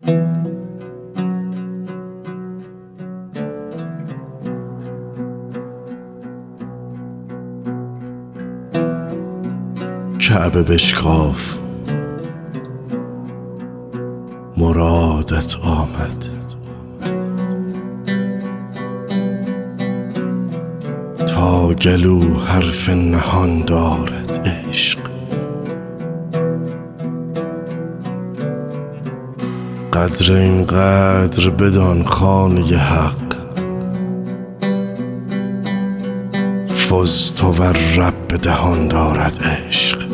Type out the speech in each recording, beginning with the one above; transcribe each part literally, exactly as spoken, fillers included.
کعبه بشکاف، مرادت آمد. تا گلو حرف نهان دارد عشق، قدر این قدر بدان خانه حق. فزت و رب دهان دارد عشق.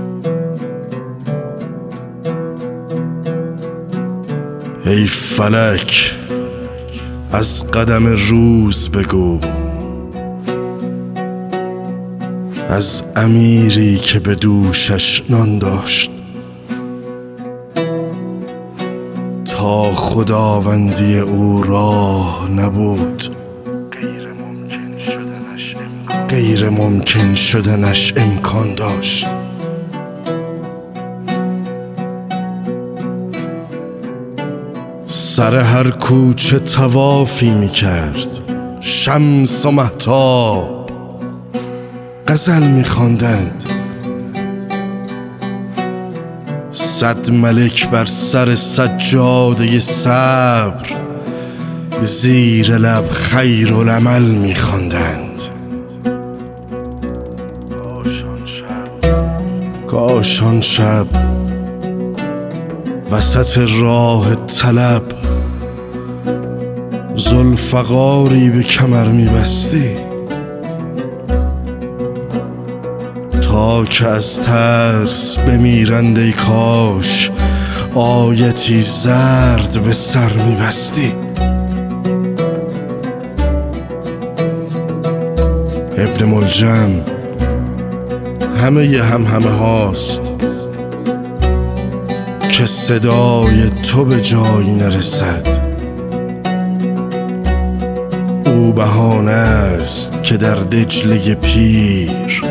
ای فلک از قدم روز بگو، از امیری که به دوشش نان داشت. تا خداوندی او راه نبود، غیر ممکن شدنش امکان داشت. سر هر کوچه طوافی می کرد، شمس و مهتاب غزل می خواندند. صد ملک بر سر سجاده صبر، زیر لب خیرالعمل می خواندند. کاش آن شب وسط راه طلب، ذوالفقاری به کمر می بستی. تا که از ترس بمیرند ای کاش، آیتی زرد به سر می بستی. ابن ملجم همه ی هم همه هاست که صدای تو به جایی نرسد. او بهانه است که در دجله پیر،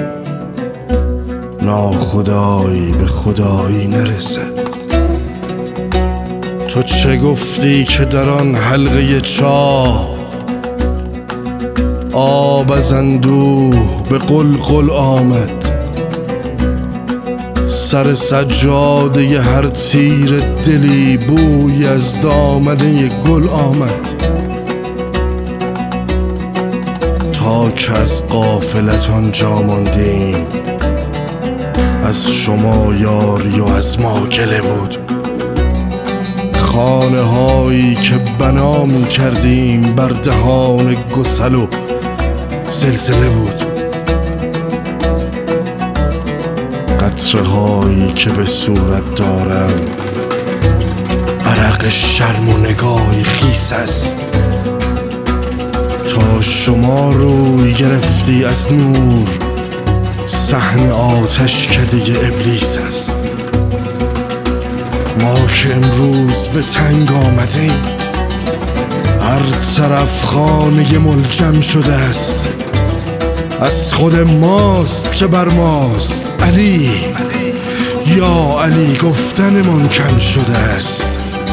ناخدایی به خدایی نرسد. تو چه گفتی که در آن حلقه چاه، آب از اندوه به قلقل آمد. سر سجاده هر تیر دلی بوی از دامنه گل آمد. تا که از غافلت آنجا ماندیم، از شما یاری و از ما گله بود. خانه هایی که بنا می کردیم بر دهان گسل و زلزله بود. قطره هایی که به صورت دارم، عرق شرم و نگاهی خیس است. تا شما روی گرفتی از نور، صحن آتش کده ابلیس است. ما که امروز به تنگ آمدیم، هر طرف خانه ملجم شده است. از خود ماست که بر ماست علی، یا علی گفتنمان کم شده است.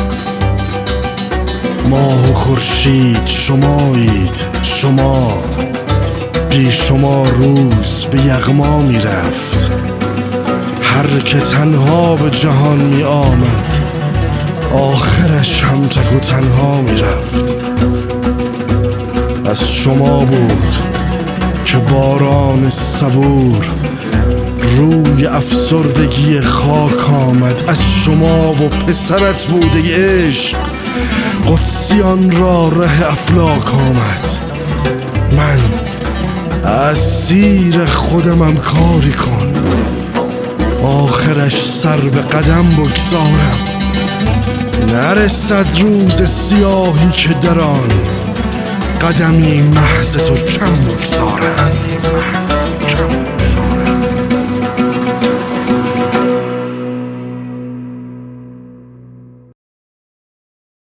ماه و خورشید شمایید شما، بی شما روز به یغما می رفت. هر که تنها به جهان می آمد، آخرش هم تک و تنها می رفت. از شما بود که باران صبور روی افسردگی خاک آمد. از شما و پسرت بود ای عشق، قدسیان را ره افلاک آمد. من اسیر خودمم کاری کن، آخرش سر به قدم بگذارم. نرسد روز سیاهی که در آن، قدمی محض تو کم بگذارم.